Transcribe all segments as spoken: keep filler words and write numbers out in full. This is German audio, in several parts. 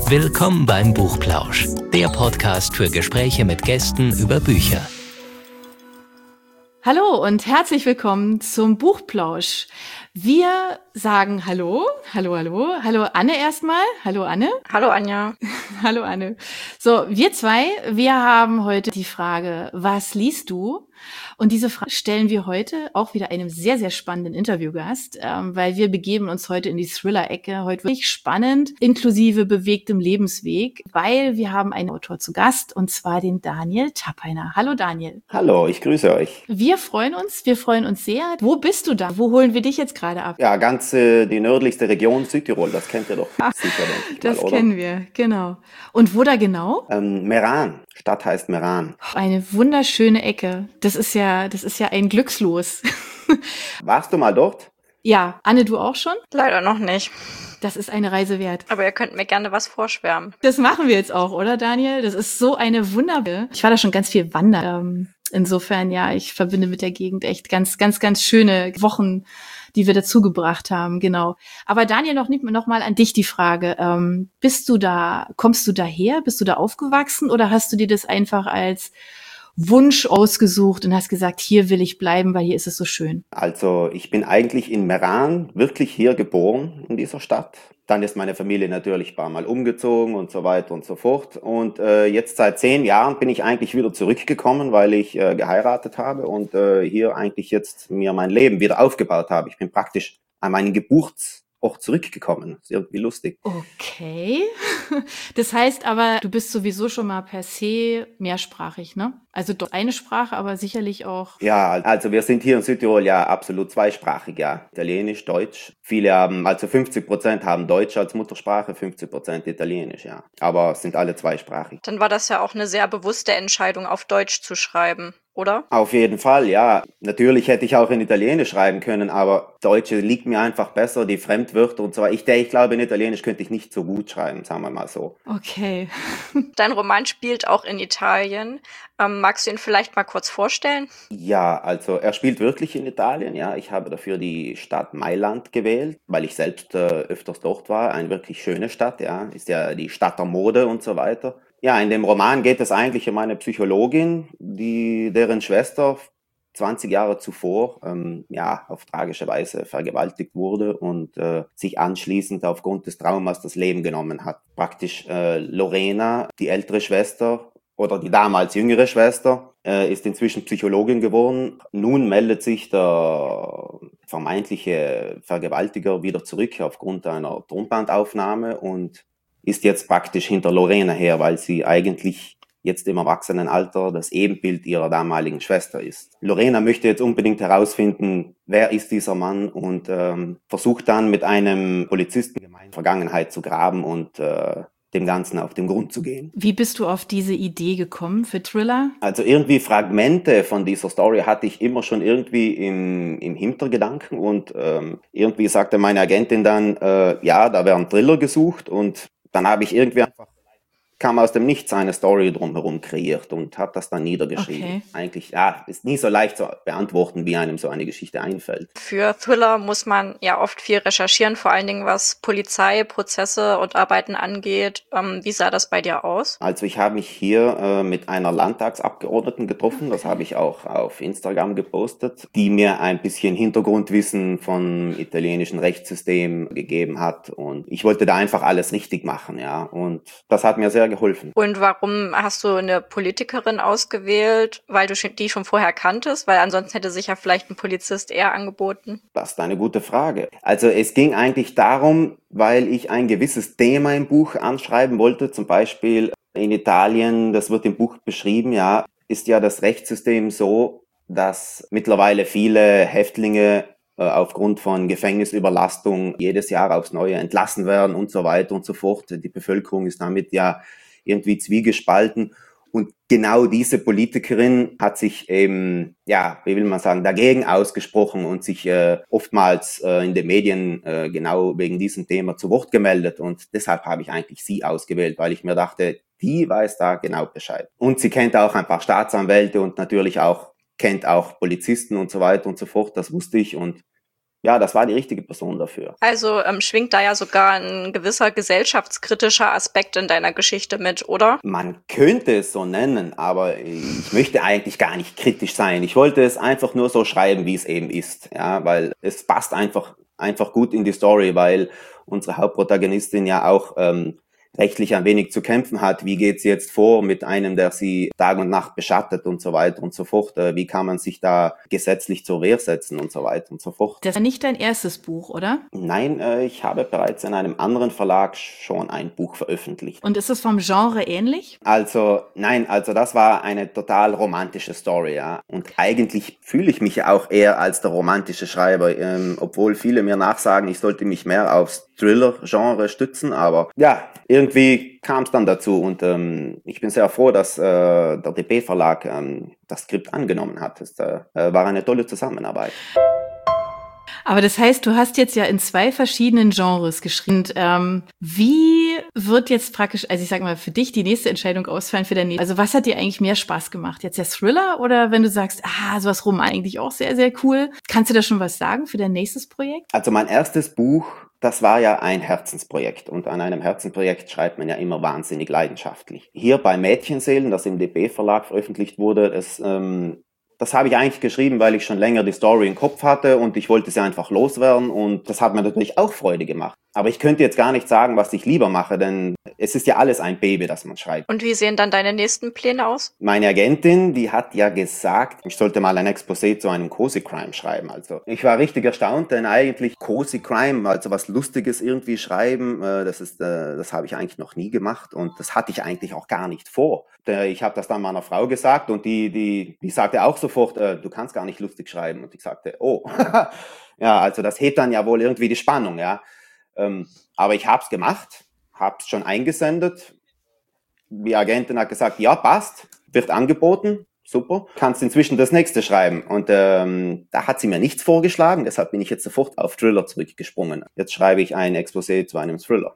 Willkommen beim Buchplausch, der Podcast für Gespräche mit Gästen über Bücher. Hallo und herzlich willkommen zum Buchplausch. Wir sagen Hallo, hallo, hallo, hallo Anne erstmal, hallo Anne. Hallo Anja. Hallo Anne. So, wir zwei, wir haben heute die Frage, was liest du? Und diese Frage stellen wir heute auch wieder einem sehr, sehr spannenden Interviewgast, ähm, weil wir begeben uns heute in die Thriller-Ecke, heute wirklich spannend, inklusive bewegtem Lebensweg, weil wir haben einen Autor zu Gast, und zwar den Daniel Tappeiner. Hallo Daniel. Hallo, ich grüße euch. Wir freuen uns, wir freuen uns sehr. Wo bist du da? Wo holen wir dich jetzt gerade ab? Ja, ganz äh, die nördlichste Region Südtirol, das kennt ihr doch sicher, denke ich Das mal, oder? kennen wir, genau. Und wo da genau? Ähm, Meran, Stadt heißt Meran. Eine wunderschöne Ecke. Das ist ja, das ist ja ein Glückslos. Warst du mal dort? Ja, Anne, du auch schon? Leider noch nicht. Das ist eine Reise wert. Aber ihr könnt mir gerne was vorschwärmen. Das machen wir jetzt auch, oder Daniel? Das ist so eine wunderbare. Ich war da schon ganz viel wandern. Insofern, ja, ich verbinde mit der Gegend echt ganz, ganz, ganz schöne Wochen, die wir dazu gebracht haben, genau. Aber Daniel, noch, noch mal an dich die Frage. Ähm, bist du da, kommst du daher? Bist du da aufgewachsen oder hast du dir das einfach als Wunsch ausgesucht und hast gesagt, hier will ich bleiben, weil hier ist es so schön? Also ich bin eigentlich in Meran, wirklich hier geboren, in dieser Stadt. Dann ist meine Familie natürlich ein paar Mal umgezogen und so weiter und so fort. Und äh, jetzt seit zehn Jahren bin ich eigentlich wieder zurückgekommen, weil ich äh, geheiratet habe und äh, hier eigentlich jetzt mir mein Leben wieder aufgebaut habe. Ich bin praktisch an meinen Geburtsort zurückgekommen. Das ist irgendwie lustig. Okay. Das heißt aber, du bist sowieso schon mal per se mehrsprachig, ne? Also doch eine Sprache, aber sicherlich auch. Ja, also wir sind hier in Südtirol ja absolut zweisprachig, ja. Italienisch, Deutsch. Viele haben, also fünfzig Prozent haben Deutsch als Muttersprache, fünfzig Prozent Italienisch, ja. Aber sind alle zweisprachig. Dann war das ja auch eine sehr bewusste Entscheidung, auf Deutsch zu schreiben, oder? Auf jeden Fall, ja. Natürlich hätte ich auch in Italienisch schreiben können, aber Deutsch liegt mir einfach besser, die Fremdwörter und so weiter. Ich, ich glaube, in Italienisch könnte ich nicht so gut schreiben, sagen wir mal so. Okay. Dein Roman spielt auch in Italien. Ähm, magst du ihn vielleicht mal kurz vorstellen? Ja, also er spielt wirklich in Italien, ja. Ich habe dafür die Stadt Mailand gewählt, weil ich selbst äh, öfters dort war. Eine wirklich schöne Stadt, ja. Ist ja die Stadt der Mode und so weiter. Ja, in dem Roman geht es eigentlich um eine Psychologin, die deren Schwester zwanzig Jahre zuvor ähm, ja auf tragische Weise vergewaltigt wurde und äh, sich anschließend aufgrund des Traumas das Leben genommen hat. Praktisch äh, Lorena, die ältere Schwester oder die damals jüngere Schwester, äh, ist inzwischen Psychologin geworden. Nun meldet sich der vermeintliche Vergewaltiger wieder zurück aufgrund einer Tonbandaufnahme und ist jetzt praktisch hinter Lorena her, weil sie eigentlich jetzt im Erwachsenenalter das Ebenbild ihrer damaligen Schwester ist. Lorena möchte jetzt unbedingt herausfinden, wer ist dieser Mann und ähm, versucht dann mit einem Polizisten die Vergangenheit zu graben und äh, dem Ganzen auf den Grund zu gehen. Wie bist du auf diese Idee gekommen für Thriller? Also irgendwie Fragmente von dieser Story hatte ich immer schon irgendwie im, im Hintergedanken und ähm, irgendwie sagte meine Agentin dann, äh, ja, da wäre ein Thriller gesucht und dann habe ich irgendwie einfach, kam aus dem Nichts eine Story drumherum kreiert und habe das dann niedergeschrieben. Okay. Eigentlich, ja, ist nie so leicht zu beantworten, wie einem so eine Geschichte einfällt. Für Thriller muss man ja oft viel recherchieren, vor allen Dingen was Polizei, Prozesse und Arbeiten angeht. Ähm, wie sah das bei dir aus? Also ich habe mich hier äh, mit einer Landtagsabgeordneten getroffen, das habe ich auch auf Instagram gepostet, die mir ein bisschen Hintergrundwissen vom italienischen Rechtssystem gegeben hat und ich wollte da einfach alles richtig machen, ja, und das hat mir sehr geholfen. Und warum hast du eine Politikerin ausgewählt? Weil du die schon vorher kanntest? Weil ansonsten hätte sich ja vielleicht ein Polizist eher angeboten. Das ist eine gute Frage. Also es ging eigentlich darum, weil ich ein gewisses Thema im Buch anschreiben wollte. Zum Beispiel in Italien, das wird im Buch beschrieben, ja, ist ja das Rechtssystem so, dass mittlerweile viele Häftlinge aufgrund von Gefängnisüberlastung jedes Jahr aufs Neue entlassen werden und so weiter und so fort. Die Bevölkerung ist damit ja irgendwie zwiegespalten. Und genau diese Politikerin hat sich eben, ja, wie will man sagen, dagegen ausgesprochen und sich äh, oftmals äh, in den Medien äh, genau wegen diesem Thema zu Wort gemeldet. Und deshalb habe ich eigentlich sie ausgewählt, weil ich mir dachte, die weiß da genau Bescheid. Und sie kennt auch ein paar Staatsanwälte und natürlich auch kennt auch Polizisten und so weiter und so fort. Das wusste ich und ja, das war die richtige Person dafür. Also ähm, schwingt da ja sogar ein gewisser gesellschaftskritischer Aspekt in deiner Geschichte mit, oder? Man könnte es so nennen, aber ich möchte eigentlich gar nicht kritisch sein. Ich wollte es einfach nur so schreiben, wie es eben ist, ja, weil es passt einfach, einfach gut in die Story, weil unsere Hauptprotagonistin ja auch ähm, rechtlich ein wenig zu kämpfen hat. Wie geht sie jetzt vor mit einem, der sie Tag und Nacht beschattet und so weiter und so fort? Wie kann man sich da gesetzlich zur Wehr setzen und so weiter und so fort? Das war nicht dein erstes Buch, oder? Nein, äh, ich habe bereits in einem anderen Verlag schon ein Buch veröffentlicht. Und ist es vom Genre ähnlich? Also, nein, also das war eine total romantische Story, ja. Und eigentlich fühle ich mich ja auch eher als der romantische Schreiber, ähm, obwohl viele mir nachsagen, ich sollte mich mehr aufs Thriller-Genre stützen, aber ja, irgendwie kam es dann dazu und ähm, ich bin sehr froh, dass äh, der D B-Verlag ähm, das Skript angenommen hat. Es äh, war eine tolle Zusammenarbeit. Aber das heißt, du hast jetzt ja in zwei verschiedenen Genres geschrieben. Und, ähm, wie wird jetzt praktisch, also ich sag mal, für dich die nächste Entscheidung ausfallen für dein nächste? Also was hat dir eigentlich mehr Spaß gemacht? Jetzt der Thriller oder wenn du sagst, ah, sowas Roman eigentlich auch sehr, sehr cool. Kannst du da schon was sagen für dein nächstes Projekt? Also mein erstes Buch, das war ja ein Herzensprojekt und an einem Herzensprojekt schreibt man ja immer wahnsinnig leidenschaftlich. Hier bei Mädchenseelen, das im D B-Verlag veröffentlicht wurde, es ähm, Das habe ich eigentlich geschrieben, weil ich schon länger die Story im Kopf hatte und ich wollte sie einfach loswerden und das hat mir natürlich auch Freude gemacht. Aber ich könnte jetzt gar nicht sagen, was ich lieber mache, denn es ist ja alles ein Baby, das man schreibt. Und wie sehen dann deine nächsten Pläne aus? Meine Agentin, die hat ja gesagt, ich sollte mal ein Exposé zu einem Cozy Crime schreiben. Also ich war richtig erstaunt, denn eigentlich Cozy Crime, also was Lustiges irgendwie schreiben, das ist, das habe ich eigentlich noch nie gemacht und das hatte ich eigentlich auch gar nicht vor. Ich habe das dann meiner Frau gesagt und die, die, die sagte auch sofort, du kannst gar nicht lustig schreiben. Und ich sagte, oh, ja, also das hebt dann ja wohl irgendwie die Spannung, ja. Ähm, aber ich habe es gemacht, habe es schon eingesendet. Die Agentin hat gesagt, ja, passt, wird angeboten, super, kannst inzwischen das nächste schreiben. Und ähm, da hat sie mir nichts vorgeschlagen, deshalb bin ich jetzt sofort auf Thriller zurückgesprungen. Jetzt schreibe ich ein Exposé zu einem Thriller.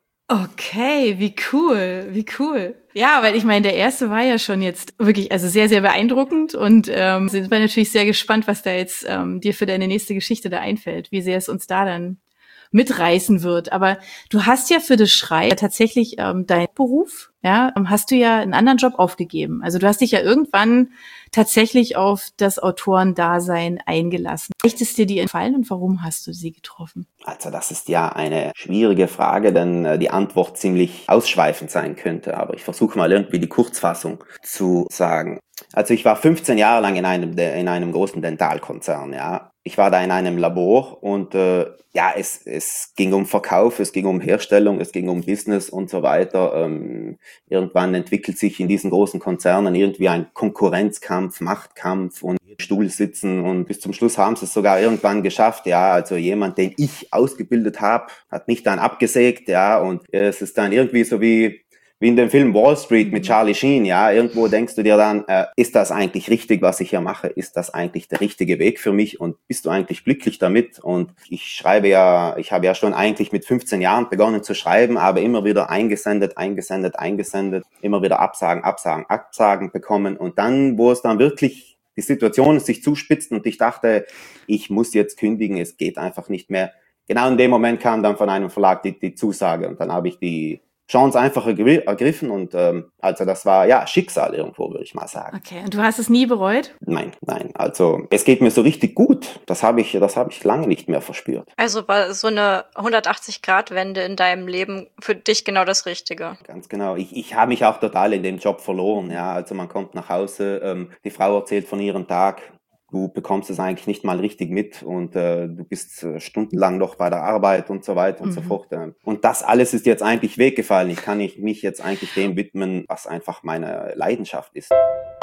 Okay, wie cool, wie cool. Ja, weil ich meine, der erste war ja schon jetzt wirklich, also sehr, sehr beeindruckend und ähm, sind wir natürlich sehr gespannt, was da jetzt ähm, dir für deine nächste Geschichte da einfällt, wie sehr es uns da dann mitreißen wird. Aber du hast ja für das Schreiben tatsächlich ähm, deinen Beruf, ja, hast du ja einen anderen Job aufgegeben. Also du hast dich ja irgendwann tatsächlich auf das Autorendasein eingelassen. Echt ist dir die entfallen und warum hast du sie getroffen? Also das ist ja eine schwierige Frage, denn äh, die Antwort ziemlich ausschweifend sein könnte. Aber ich versuche mal irgendwie die Kurzfassung zu sagen. Also ich war fünfzehn Jahre lang in einem, in einem großen Dentalkonzern, ja. Ich war da in einem Labor und äh, ja, es, es ging um Verkauf, es ging um Herstellung, es ging um Business und so weiter. Ähm, irgendwann entwickelt sich in diesen großen Konzernen irgendwie ein Konkurrenzkampf, Machtkampf und Stuhl sitzen und bis zum Schluss haben sie es sogar irgendwann geschafft, ja, also jemand, den ich ausgebildet habe, hat mich dann abgesägt, ja, und es ist dann irgendwie so wie Wie in dem Film Wall Street mit Charlie Sheen, ja, irgendwo denkst du dir dann, äh, ist das eigentlich richtig, was ich hier mache? Ist das eigentlich der richtige Weg für mich? Und bist du eigentlich glücklich damit? Und ich schreibe ja, ich habe ja schon eigentlich mit fünfzehn Jahren begonnen zu schreiben, aber immer wieder eingesendet, eingesendet, eingesendet, immer wieder Absagen, Absagen, Absagen bekommen. Und dann, wo es dann wirklich die Situation sich zuspitzt und ich dachte, ich muss jetzt kündigen, es geht einfach nicht mehr. Genau in dem Moment kam dann von einem Verlag die, die Zusage und dann habe ich die Chance einfach ergriffen und ähm, also das war ja Schicksal irgendwo, würde ich mal sagen. Okay, und du hast es nie bereut? Nein, nein, also es geht mir so richtig gut. Das habe ich, das habe ich lange nicht mehr verspürt. Also war so eine hundertachtzig-Grad-Wende in deinem Leben für dich genau das Richtige? Ganz genau. Ich, ich habe mich auch total in dem Job verloren. Ja, also man kommt nach Hause, ähm, die Frau erzählt von ihrem Tag. Du bekommst es eigentlich nicht mal richtig mit und äh, du bist äh, stundenlang noch bei der Arbeit und so weiter und mhm. so fort. Äh. Und das alles ist jetzt eigentlich weggefallen. Ich kann nicht, mich jetzt eigentlich dem widmen, was einfach meine Leidenschaft ist.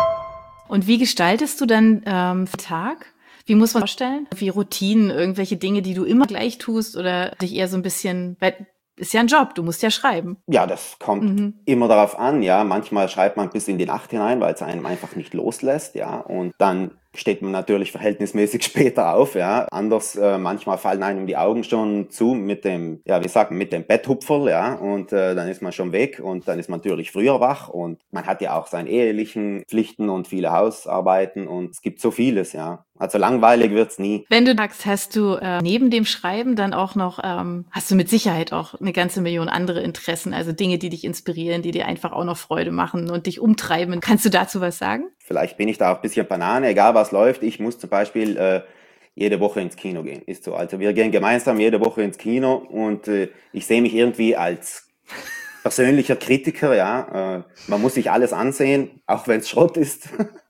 Und wie gestaltest du dann ähm, den Tag? Wie muss man vorstellen? Wie Routinen, irgendwelche Dinge, die du immer gleich tust oder dich eher so ein bisschen... Weil ist ja ein Job, du musst ja schreiben. Ja, das kommt mhm. immer darauf an, ja. Manchmal schreibt man bis in die Nacht hinein, weil es einem einfach nicht loslässt, ja. Und dann steht man natürlich verhältnismäßig später auf, ja. Anders, äh, manchmal fallen einem die Augen schon zu mit dem, ja, wie sagt man, mit dem Betthupferl, ja. Und äh, dann ist man schon weg und dann ist man natürlich früher wach und man hat ja auch seine ehelichen Pflichten und viele Hausarbeiten und es gibt so vieles, ja. Also langweilig wird's nie. Wenn du sagst, hast du äh, neben dem Schreiben dann auch noch, ähm, hast du mit Sicherheit auch eine ganze Million andere Interessen, also Dinge, die dich inspirieren, die dir einfach auch noch Freude machen und dich umtreiben. Kannst du dazu was sagen? Vielleicht bin ich da auch ein bisschen Banane, egal was läuft. Ich muss zum Beispiel äh, jede Woche ins Kino gehen. Ist so. Also wir gehen gemeinsam jede Woche ins Kino und äh, ich sehe mich irgendwie als persönlicher Kritiker, ja. Äh, man muss sich alles ansehen, auch wenn es Schrott ist.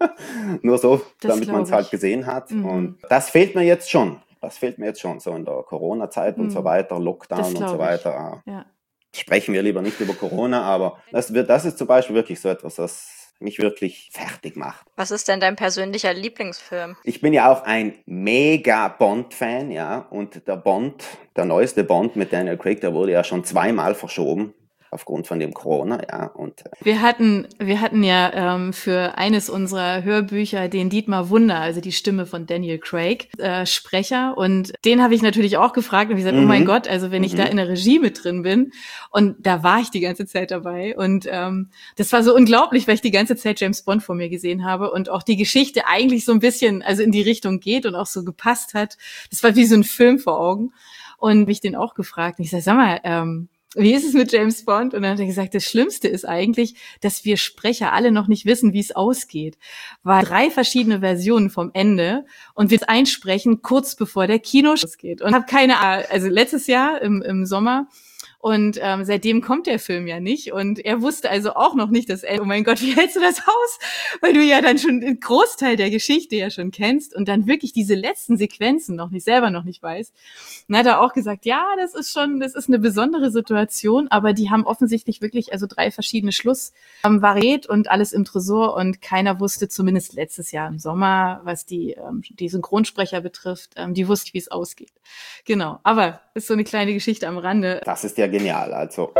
Nur so, Das damit man es glaub halt ich. gesehen hat. Mhm. Und das fehlt mir jetzt schon. Das fehlt mir jetzt schon. So in der Corona-Zeit und Mhm. so weiter, Das Lockdown und glaub so ich. weiter. Ja. Sprechen wir lieber nicht über Corona, aber das wird, das ist zum Beispiel wirklich so etwas, das mich wirklich fertig macht. Was ist denn dein persönlicher Lieblingsfilm? Ich bin ja auch ein mega Bond-Fan, ja, und der Bond, der neueste Bond mit Daniel Craig, der wurde ja schon zweimal verschoben aufgrund von dem Corona, ja, und äh, Wir hatten, wir hatten ja ähm, für eines unserer Hörbücher den Dietmar Wunder, also die Stimme von Daniel Craig, äh, Sprecher. Und den habe ich natürlich auch gefragt und ich gesagt, Mhm. oh mein Gott, also wenn ich Mhm. da in der Regie mit drin bin. Und da war ich die ganze Zeit dabei. Und ähm, das war so unglaublich, weil ich die ganze Zeit James Bond vor mir gesehen habe und auch die Geschichte eigentlich so ein bisschen also in die Richtung geht und auch so gepasst hat. Das war wie so ein Film vor Augen. Und hab ich den auch gefragt. Und ich sage, sag mal, ähm, wie ist es mit James Bond? Und dann hat er gesagt, das Schlimmste ist eigentlich, dass wir Sprecher alle noch nicht wissen, wie es ausgeht. Weil drei verschiedene Versionen vom Ende und wir einsprechen kurz bevor der Kinostart geht. Und habe keine Ahnung, also letztes Jahr im, im Sommer. Und ähm, seitdem kommt der Film ja nicht. Und er wusste also auch noch nicht das Ende. Oh mein Gott, wie hältst du das aus? Weil du ja dann schon den Großteil der Geschichte ja schon kennst und dann wirklich diese letzten Sequenzen noch nicht selber noch nicht weißt. Und hat er auch gesagt, ja, das ist schon, das ist eine besondere Situation, aber die haben offensichtlich wirklich also drei verschiedene Schlussvariet ähm, und alles im Tresor und keiner wusste, zumindest letztes Jahr im Sommer, was die, ähm, die Synchronsprecher betrifft, ähm, die wussten, wie es ausgeht. Genau, aber ist so eine kleine Geschichte am Rande. das ist ja genial, also.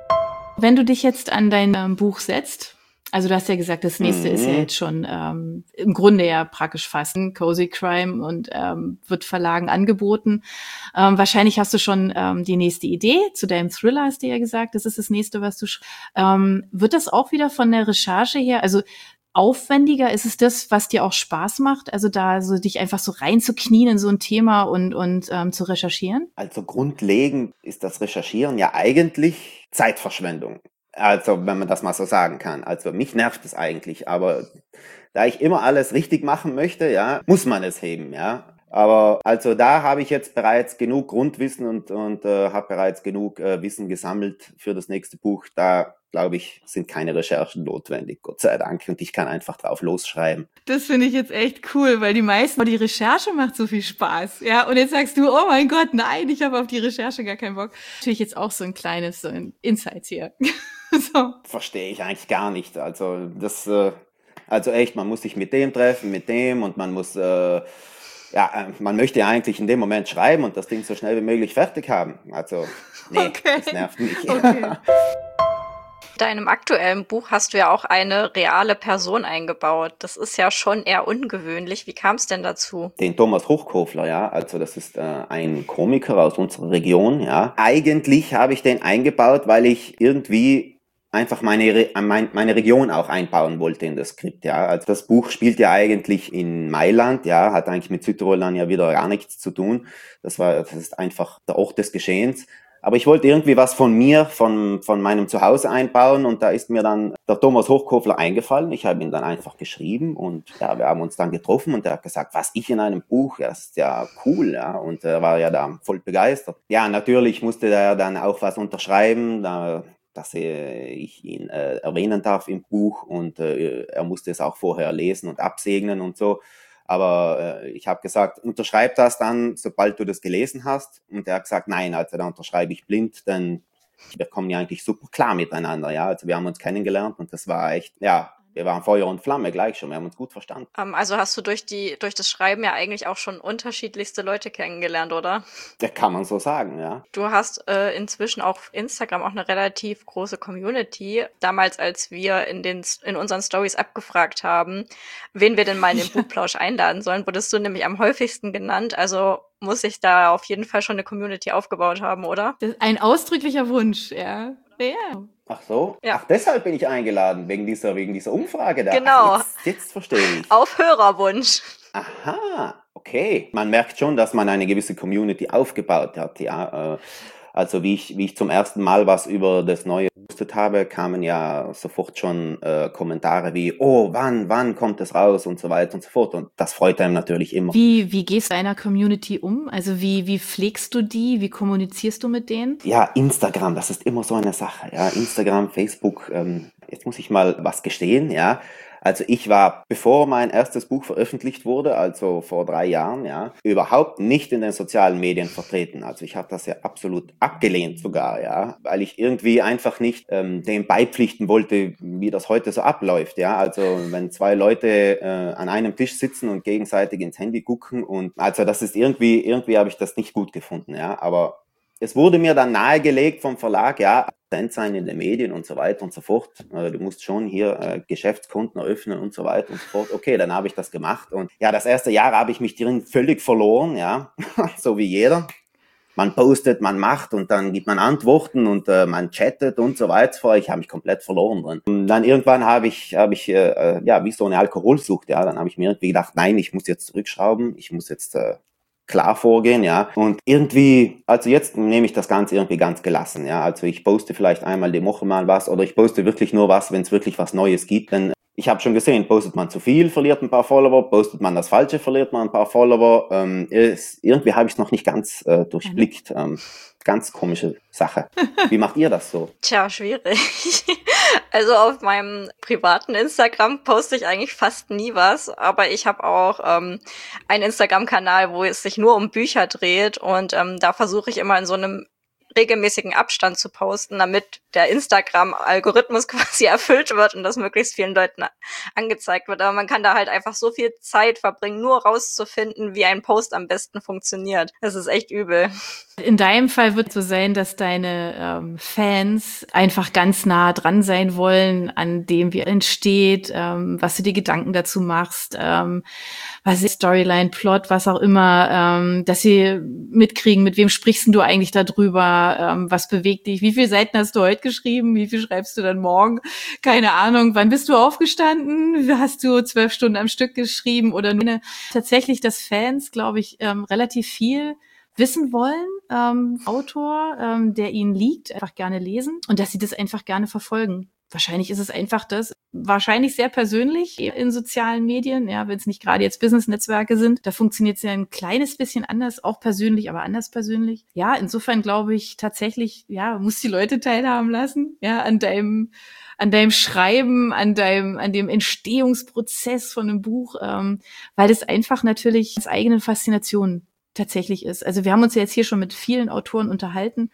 Wenn du dich jetzt an dein ähm, Buch setzt, also du hast ja gesagt, das nächste Mhm. ist ja jetzt schon ähm, im Grunde ja praktisch fast ein Cozy Crime und ähm, wird Verlagen angeboten. Ähm, wahrscheinlich hast du schon ähm, die nächste Idee zu deinem Thriller, hast du ja gesagt, das ist das nächste, was du schreibst. Ähm, wird das auch wieder von der Recherche her, also aufwendiger? Ist es das, was dir auch Spaß macht? Also da so dich einfach so reinzuknien in so ein Thema und und ähm, zu recherchieren? Also grundlegend ist das Recherchieren ja eigentlich Zeitverschwendung. Also wenn man das mal so sagen kann. Also mich nervt es eigentlich, aber da ich immer alles richtig machen möchte, ja, muss man es heben, ja. Aber also da habe ich jetzt bereits genug Grundwissen und und äh, habe bereits genug äh, Wissen gesammelt für das nächste Buch. Da glaube ich, sind keine Recherchen notwendig, Gott sei Dank. Und ich kann einfach drauf losschreiben. Das finde ich jetzt echt cool, weil die meisten, oh, die Recherche macht so viel Spaß, ja. Und jetzt sagst du, oh mein Gott, nein, ich habe auf die Recherche gar keinen Bock. Natürlich jetzt auch so ein kleines, so ein Insight hier. So. Verstehe ich eigentlich gar nicht. Also das, äh, also echt, man muss sich mit dem treffen, mit dem und man muss, äh, ja, äh, man möchte ja eigentlich in dem Moment schreiben und das Ding so schnell wie möglich fertig haben. Also, nee, Okay. das nervt mich. Okay. In deinem aktuellen Buch hast du ja auch eine reale Person eingebaut. Das ist ja schon eher ungewöhnlich. Wie kam es denn dazu? Den Thomas Hochkofler, ja, also das ist äh, ein Komiker aus unserer Region, ja. Eigentlich habe ich den eingebaut, weil ich irgendwie einfach meine, Re mein, meine Region auch einbauen wollte in das Skript, ja. Also das Buch spielt ja eigentlich in Mailand, ja, hat eigentlich mit Südtirol dann ja wieder gar nichts zu tun. Das war, das ist einfach der Ort des Geschehens. Aber ich wollte irgendwie was von mir, von, von meinem Zuhause einbauen und da ist mir dann der Thomas Hochkofler eingefallen. Ich habe ihn dann einfach geschrieben und ja, wir haben uns dann getroffen und er hat gesagt, was, ich in einem Buch, ja, das ist ja cool, ja, und er war ja da voll begeistert. Ja, natürlich musste er dann auch was unterschreiben, da, dass ich ihn äh, erwähnen darf im Buch und äh, er musste es auch vorher lesen und absegnen und so. Aber äh, ich habe gesagt, unterschreib das dann, sobald du das gelesen hast. Und er hat gesagt, nein, also da unterschreibe ich blind, denn wir kommen ja eigentlich super klar miteinander, ja. Also wir haben uns kennengelernt und das war echt, ja, wir waren Feuer und Flamme gleich schon, wir haben uns gut verstanden. Ähm, also hast du durch die durch das Schreiben ja eigentlich auch schon unterschiedlichste Leute kennengelernt, oder? Ja, kann man so sagen, ja. Du hast äh, inzwischen auch auf Instagram auch eine relativ große Community. Damals, als wir in den in unseren Stories abgefragt haben, wen wir denn mal in den Buchplausch einladen sollen, wurdest du nämlich am häufigsten genannt. Also muss sich da auf jeden Fall schon eine Community aufgebaut haben, oder? Das ist ein ausdrücklicher Wunsch, ja. Ja. Ach so? Ja. Ach, deshalb bin ich eingeladen, wegen dieser, wegen dieser Umfrage da. Genau. Ach, jetzt, jetzt verstehe ich. Auf Hörerwunsch. Aha. okay. Man merkt schon, dass man eine gewisse Community aufgebaut hat, ja. Also wie ich, wie ich zum ersten Mal was über das Neue gepostet habe, kamen ja sofort schon äh, Kommentare wie, oh, wann, wann kommt es raus und so weiter und so fort. Und das freut einem natürlich immer. Wie, wie gehst du deiner Community um? Also wie, wie pflegst du die? Wie kommunizierst du mit denen? Ja, Instagram, das ist immer so eine Sache. Ja, Instagram, Facebook, ähm, jetzt muss ich mal was gestehen, ja. Also ich war, bevor mein erstes Buch veröffentlicht wurde, also vor drei Jahren, ja, überhaupt nicht in den sozialen Medien vertreten. Also ich habe das ja absolut abgelehnt sogar, ja, weil ich irgendwie einfach nicht ähm, dem beipflichten wollte, wie das heute so abläuft, ja. Also wenn zwei Leute äh, an einem Tisch sitzen und gegenseitig ins Handy gucken und also das ist irgendwie, irgendwie habe ich das nicht gut gefunden, ja. Aber es wurde mir dann nahegelegt vom Verlag, ja, Präsent sein in den Medien und so weiter und so fort. Du musst schon hier äh, Geschäftskonten eröffnen und so weiter und so fort. Okay, dann habe ich das gemacht. Und ja, das erste Jahr habe ich mich drin völlig verloren, ja, so wie jeder. Man postet, man macht und dann gibt man Antworten und äh, man chattet und so weiter. Ich habe mich komplett verloren drin. Und dann irgendwann habe ich, habe ich äh, ja, wie so eine Alkoholsucht, ja, dann habe ich mir irgendwie gedacht, nein, ich muss jetzt zurückschrauben, ich muss jetzt äh, klar vorgehen, ja. Und irgendwie, also jetzt nehme ich das Ganze irgendwie ganz gelassen, ja. Also ich poste vielleicht einmal die Woche mal was oder ich poste wirklich nur was, wenn es wirklich was Neues gibt. Denn ich habe schon gesehen, postet man zu viel, verliert ein paar Follower, postet man das Falsche, verliert man ein paar Follower. Ähm, ist, irgendwie habe ich es noch nicht ganz äh, durchblickt. Ähm, ganz komische Sache. Wie macht ihr das so? Tja, schwierig. Also auf meinem privaten Instagram poste ich eigentlich fast nie was, aber ich habe auch ähm, einen Instagram-Kanal, wo es sich nur um Bücher dreht und ähm, da versuche ich immer in so einem regelmäßigen Abstand zu posten, damit der Instagram-Algorithmus quasi erfüllt wird und das möglichst vielen Leuten angezeigt wird. Aber man kann da halt einfach so viel Zeit verbringen, nur rauszufinden, wie ein Post am besten funktioniert. Das ist echt übel. In deinem Fall wird es so sein, dass deine ähm, Fans einfach ganz nah dran sein wollen an dem, wie er entsteht, ähm, was du dir Gedanken dazu machst, ähm, was ist Storyline, Plot, was auch immer, ähm, dass sie mitkriegen, mit wem sprichst du eigentlich darüber, ähm, was bewegt dich, wie viele Seiten hast du heute geschrieben, wie viel schreibst du dann morgen, keine Ahnung, wann bist du aufgestanden, hast du zwölf Stunden am Stück geschrieben oder nur. Tatsächlich, dass Fans, glaube ich, ähm, relativ viel wissen wollen, ähm, Autor, ähm, der ihnen liegt, einfach gerne lesen und dass sie das einfach gerne verfolgen. Wahrscheinlich ist es einfach das, wahrscheinlich sehr persönlich in sozialen Medien, ja, wenn es nicht gerade jetzt Business-Netzwerke sind, da funktioniert es ja ein kleines bisschen anders, auch persönlich, aber anders persönlich. Ja, insofern glaube ich tatsächlich, ja, muss die Leute teilhaben lassen, ja, an deinem an deinem Schreiben, an deinem, an dem Entstehungsprozess von einem Buch, ähm, weil das einfach natürlich als eigene Faszination tatsächlich ist. Also wir haben uns ja jetzt hier schon mit vielen Autoren unterhalten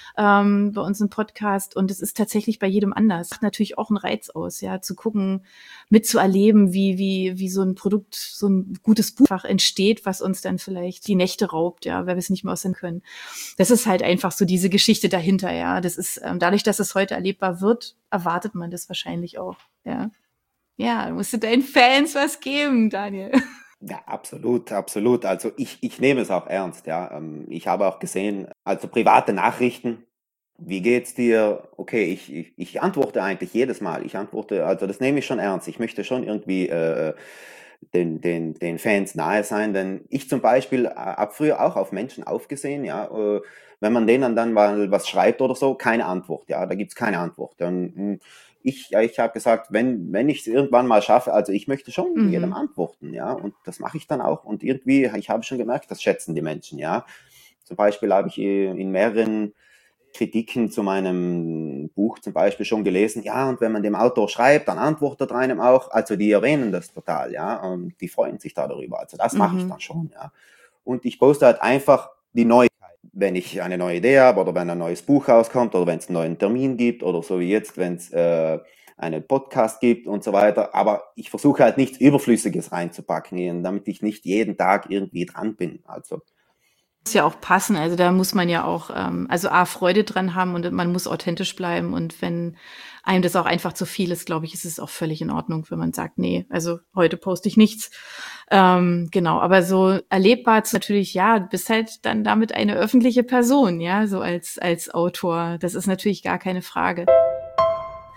ähm, bei uns im Podcast und es ist tatsächlich bei jedem anders. Macht natürlich auch einen Reiz aus, ja, zu gucken, mitzuerleben, wie wie wie so ein Produkt, so ein gutes Buch entsteht, was uns dann vielleicht die Nächte raubt, ja, weil wir es nicht mehr aussehen können. Das ist halt einfach so diese Geschichte dahinter, ja. Das ist ähm, dadurch, dass es heute erlebbar wird, erwartet man das wahrscheinlich auch, ja. Ja, musst du deinen Fans was geben, Daniel. Ja, absolut, absolut. Also ich, ich nehme es auch ernst, ja. Ich habe auch gesehen, also private Nachrichten, wie geht's dir? Okay, ich, ich, ich antworte eigentlich jedes Mal. Ich antworte, also das nehme ich schon ernst. Ich möchte schon irgendwie äh, den, den, den Fans nahe sein, denn ich zum Beispiel äh, habe früher auch auf Menschen aufgesehen, ja. Äh, wenn man denen dann mal was schreibt oder so, keine Antwort, ja, da gibt's keine Antwort. Dann, Ich, ja, ich habe gesagt, wenn, wenn ich es irgendwann mal schaffe, also ich möchte schon Mhm. jedem antworten, ja, und das mache ich dann auch. Und irgendwie, ich habe schon gemerkt, das schätzen die Menschen, ja. Zum Beispiel habe ich in mehreren Kritiken zu meinem Buch zum Beispiel schon gelesen, ja, und wenn man dem Autor schreibt, dann antwortet er einem auch, also die erwähnen das total, ja, und die freuen sich da darüber, also das mache ich Mhm. dann schon, ja. Und ich poste halt einfach die Neuigkeit, wenn ich eine neue Idee habe oder wenn ein neues Buch rauskommt oder wenn es einen neuen Termin gibt oder so wie jetzt, wenn es äh, einen Podcast gibt und so weiter, aber ich versuche halt nichts Überflüssiges reinzupacken, damit ich nicht jeden Tag irgendwie dran bin, also Muss ja auch passen, also da muss man ja auch, ähm, also A, Freude dran haben und man muss authentisch bleiben und wenn einem das auch einfach zu viel ist, glaube ich, ist es auch völlig in Ordnung, wenn man sagt, nee, also heute poste ich nichts. Ähm, genau, aber so erlebbar ist natürlich, ja, du bist halt dann damit eine öffentliche Person, ja, so als als Autor. Das ist natürlich gar keine Frage.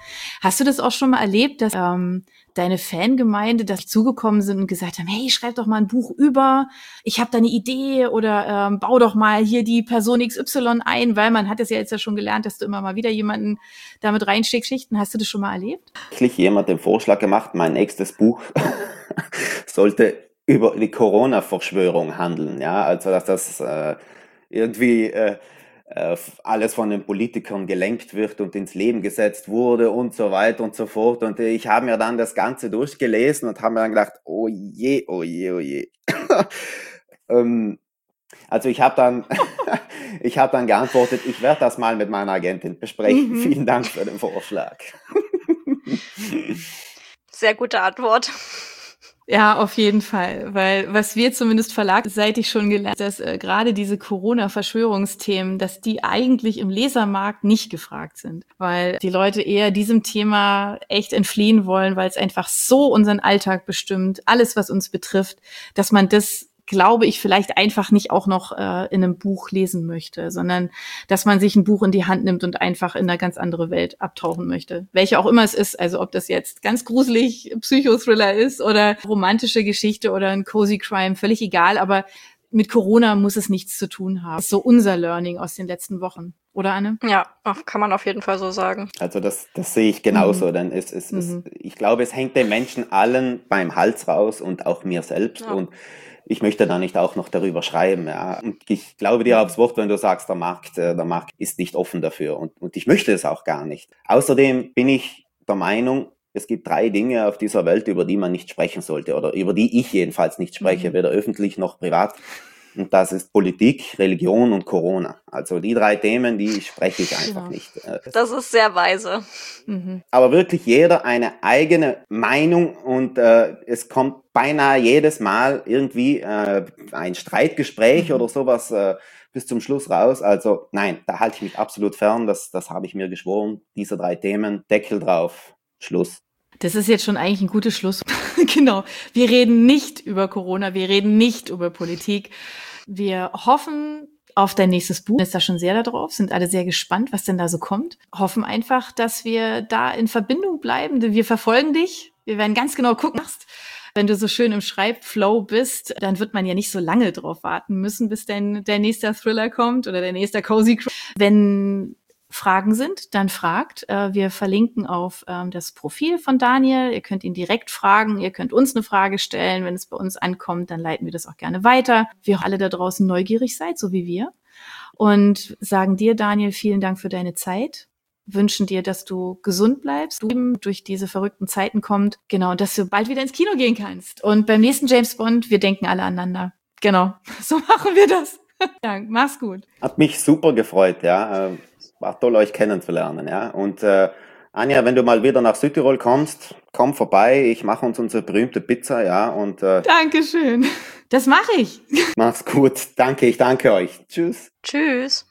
Hast du das auch schon mal erlebt, dass ähm, deine Fangemeinde, dass die zugekommen sind und gesagt haben, hey, schreib doch mal ein Buch über, ich habe da eine Idee oder ähm, bau doch mal hier die Person X Y ein, weil man hat es ja jetzt ja schon gelernt, dass du immer mal wieder jemanden damit reinsteckst, Schichten. Hast du das schon mal erlebt? Tatsächlich jemand den Vorschlag gemacht, mein nächstes Buch sollte über die Corona-Verschwörung handeln, ja, also dass das äh, irgendwie äh, äh, alles von den Politikern gelenkt wird und ins Leben gesetzt wurde und so weiter und so fort. Und ich habe mir dann das Ganze durchgelesen und habe mir dann gedacht, oh je, oh je, oh je. ähm, also ich habe dann, ich habe dann geantwortet, ich werde das mal mit meiner Agentin besprechen. Mhm. Vielen Dank für den Vorschlag. Sehr gute Antwort. Ja, auf jeden Fall, weil was wir zumindest verlagseitig schon gelernt, dass äh, gerade diese Corona-Verschwörungsthemen, dass die eigentlich im Lesermarkt nicht gefragt sind, weil die Leute eher diesem Thema echt entfliehen wollen, weil es einfach so unseren Alltag bestimmt, alles, was uns betrifft, dass man das, glaube ich, vielleicht einfach nicht auch noch äh, in einem Buch lesen möchte, sondern dass man sich ein Buch in die Hand nimmt und einfach in eine ganz andere Welt abtauchen möchte. Welche auch immer es ist, also ob das jetzt ganz gruselig Psychothriller ist oder romantische Geschichte oder ein Cozy Crime, völlig egal, aber mit Corona muss es nichts zu tun haben. Das ist so unser Learning aus den letzten Wochen. Oder, Anne? Ja, kann man auf jeden Fall so sagen. Also das, das sehe ich genauso, mhm. denn es, es, es, mhm. ich glaube, es hängt den Menschen allen beim Hals raus und auch mir selbst ja. und ich möchte da nicht auch noch darüber schreiben. Ja. Und ich glaube dir aufs Wort, wenn du sagst, der Markt, der Markt ist nicht offen dafür. Und, und ich möchte es auch gar nicht. Außerdem bin ich der Meinung, es gibt drei Dinge auf dieser Welt, über die man nicht sprechen sollte oder über die ich jedenfalls nicht spreche, mhm. weder öffentlich noch privat. Und das ist Politik, Religion und Corona. Also die drei Themen, die spreche ich einfach ja. nicht. Das ist sehr weise. Mhm. Aber wirklich jeder eine eigene Meinung und äh, es kommt beinahe jedes Mal irgendwie äh, ein Streitgespräch mhm. oder sowas äh, bis zum Schluss raus. Also nein, da halte ich mich absolut fern. Das, das habe ich mir geschworen. Diese drei Themen, Deckel drauf, Schluss. Das ist jetzt schon eigentlich ein gutes Schluss. Genau. Wir reden nicht über Corona, wir reden nicht über Politik. Wir hoffen auf dein nächstes Buch. Ist da schon sehr darauf, sind alle sehr gespannt, was denn da so kommt. Hoffen einfach, dass wir da in Verbindung bleiben, denn wir verfolgen dich. Wir werden ganz genau gucken. Wenn du so schön im Schreibflow bist, dann wird man ja nicht so lange drauf warten müssen, bis dein, dein nächster Thriller kommt oder dein nächster Cozy Crime. Wenn Fragen sind, dann fragt. Wir verlinken auf das Profil von Daniel. Ihr könnt ihn direkt fragen. Ihr könnt uns eine Frage stellen. Wenn es bei uns ankommt, dann leiten wir das auch gerne weiter. Wir auch alle da draußen neugierig seid, so wie wir. Und sagen dir, Daniel, vielen Dank für deine Zeit. Wünschen dir, dass du gesund bleibst, du durch diese verrückten Zeiten kommt. Genau, und dass du bald wieder ins Kino gehen kannst. Und beim nächsten James Bond, wir denken alle aneinander. Genau, so machen wir das. Ja, mach's gut. Hat mich super gefreut, ja. War toll, euch kennenzulernen, ja. Und äh, Anja, wenn du mal wieder nach Südtirol kommst, komm vorbei. Ich mache uns unsere berühmte Pizza, ja. Und äh, Dankeschön. Das mache ich. Mach's gut. Danke, ich danke euch. Tschüss. Tschüss.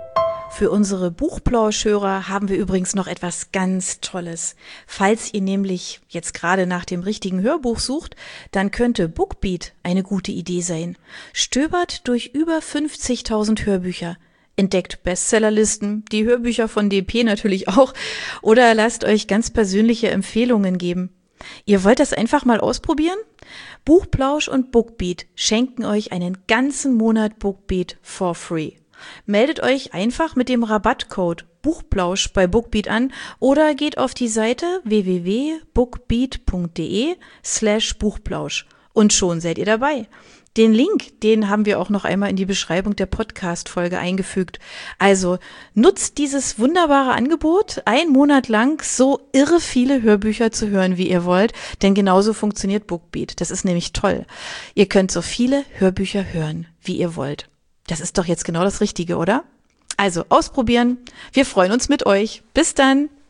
Für unsere Buchplauschhörer haben wir übrigens noch etwas ganz Tolles. Falls ihr nämlich jetzt gerade nach dem richtigen Hörbuch sucht, dann könnte Bookbeat eine gute Idee sein. Stöbert durch über fünfzigtausend Hörbücher. Entdeckt Bestsellerlisten, die Hörbücher von D P natürlich auch, oder lasst euch ganz persönliche Empfehlungen geben. Ihr wollt das einfach mal ausprobieren? Buchplausch und Bookbeat schenken euch einen ganzen Monat Bookbeat for free. Meldet euch einfach mit dem Rabattcode Buchplausch bei Bookbeat an oder geht auf die Seite w w w punkt bookbeat punkt d e slash Buchplausch und schon seid ihr dabei. Den Link, den haben wir auch noch einmal in die Beschreibung der Podcast-Folge eingefügt. Also nutzt dieses wunderbare Angebot, einen Monat lang so irre viele Hörbücher zu hören, wie ihr wollt, denn genauso funktioniert Bookbeat. Das ist nämlich toll. Ihr könnt so viele Hörbücher hören, wie ihr wollt. Das ist doch jetzt genau das Richtige, oder? Also ausprobieren. Wir freuen uns mit euch. Bis dann.